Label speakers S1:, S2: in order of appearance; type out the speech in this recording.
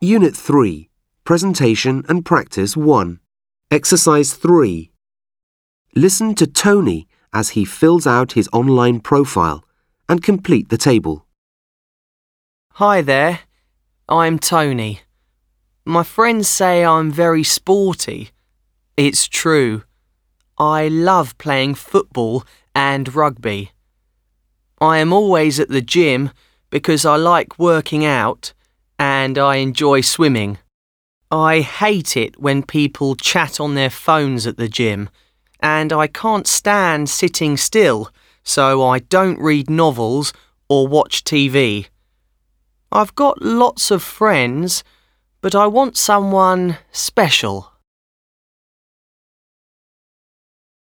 S1: Unit 3, Presentation and Practice 1. Exercise 3. Listen to Tony as he fills out his online profile and complete the table.
S2: Hi there, I'm Tony. My friends say I'm very sporty. It's true. I love playing football and rugby. I am always at the gym because I like working out and I enjoy swimming. I hate it when people chat on their phones at the gym, and I can't stand sitting still, so I don't read novels or watch TV. I've got lots of friends, but I want someone special